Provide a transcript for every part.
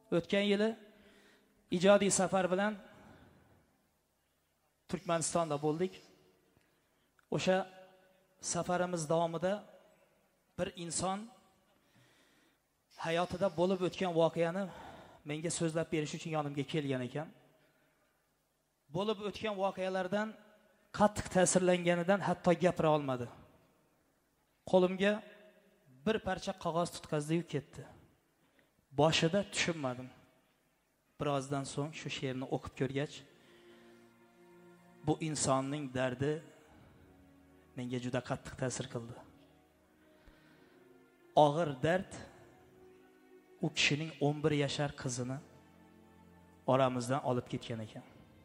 O'tgan yili ijodiy safar bilan Turkmanistonda bo'ldik. O'sha safarimiz davomida bir inson hayotida bo'lib o'tgan voqeani menga so'zlab berish uchun yonimga kelgan ekan. Bo'lib o'tgan voqealardan qattiq ta'sirlanganidan hatto gapira olmadi. Qo'limga bir parcha qog'oz tutqazdi-yu ketdi. Boshida tushunmadim. Birozdan so'ng shu she'rni o'qib ko'rgach, bu insonning dardi menga juda qattiq ta'sir qildi. Og'ir dard u kishining 11 yashar qizini oramizdan olib ketgan ekan.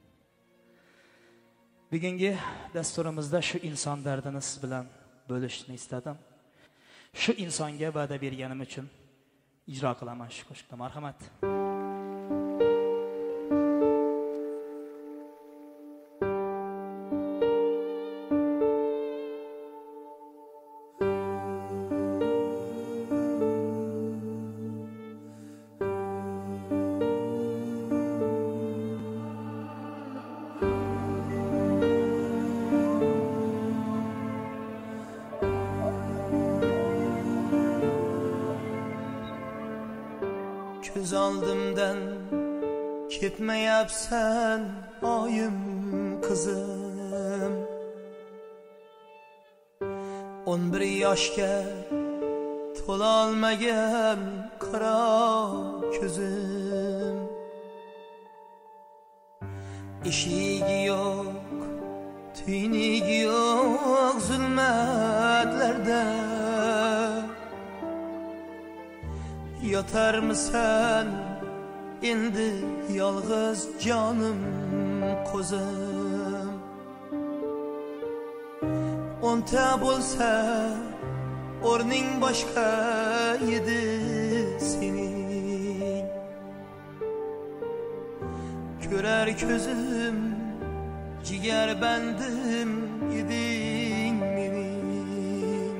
Bugungi dasturimizda shu inson dardini siz bilan bo'lishni istadim. Shu insonga va'da berganim uchun ijro qilaman shu qo'shiqni. Marhamat. Göz aldımdan ketmeyapsan oyim kızım. 11 yaşga to'lolmagan qora ko'zim. Eshigi yo'q, tuynigi yo'q zulmatlarda. Yatar mısın endi yalğız canım kozum. Onta bolsa o'rning boshqa edi sening. Ko'rar ko'zim jigar bandim eding mening.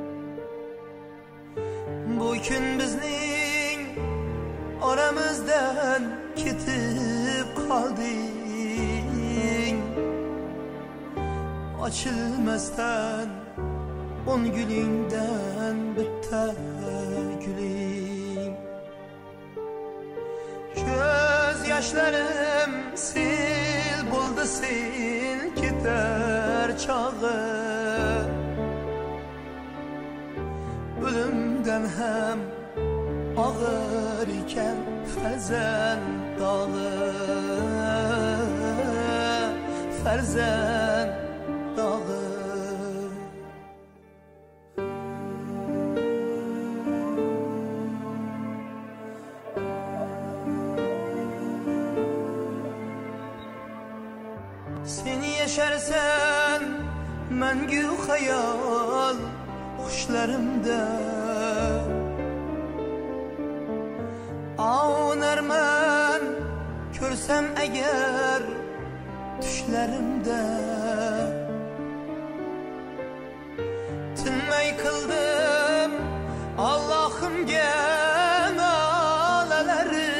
Bu kun bizning oramizdan ketib qolding. Açılmasdan on gülüngden bitta gülüng. Göz yaşlarım sil buldu sil keter çağı. Ölümden hem ağır iken ferzend dağı. Ferzend dağı. Sen yaşarsan mengü hayal kuşlarımda. Ağlarman görsem eğer düşlerimde. Tinmay kıldım Allah'ımga nolaları.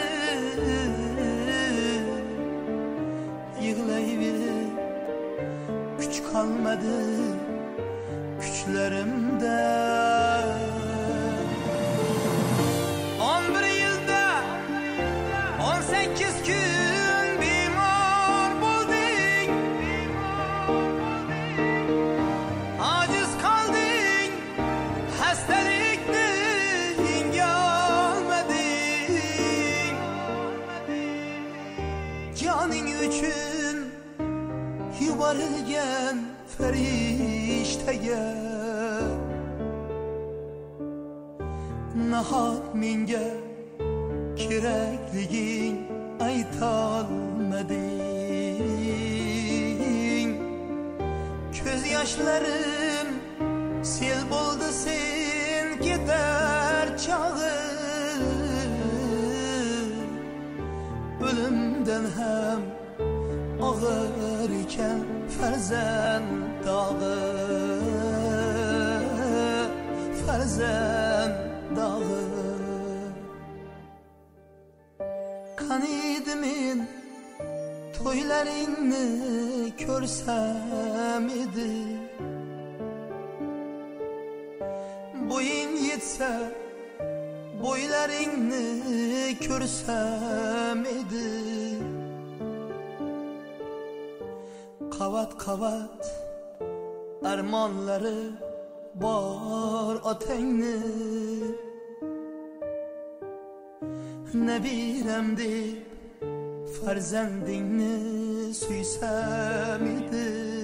Yığlayıverip güç kalmadı güçlerimde. 11 yılda 18 gün bimar buldun. Aciz kaldın, hastalıktan gelmedin. Canın üçün yuvarılgan ferişteye. Nahot menga kerakliging aytolmading. Ko'z yoshlarim sel bo'ldi sen ketar chog'i. O'limdan ham og'ir ekan farzand dog'i. Farzand dağı. tanıydım toylaringni ko'rsam edi. Boyim yetse boylaringni ko'rsam edi. Qavat qavat armonlari bor otangni, nabirem deb farzandingni suysam edi.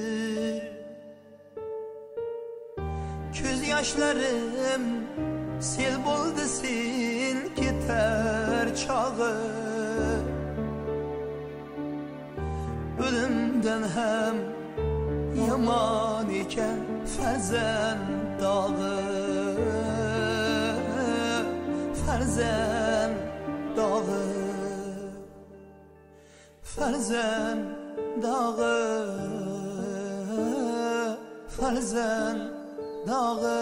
Ko'z yoshlarim sel bo'ldi sen ketar chog'i. O'limdan ham yomon ekan farzand dog'i. Farzand dog'i, farzand dog'i, farzand dog'i.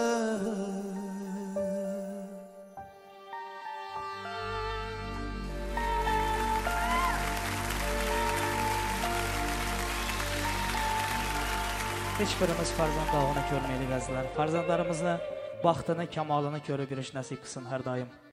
Hech birimiz farzand dog'ini ko'rmaylik azizlar. Farzandlarimizni baxtini, kamolini ko'rib yurish nasib qilsin har doim.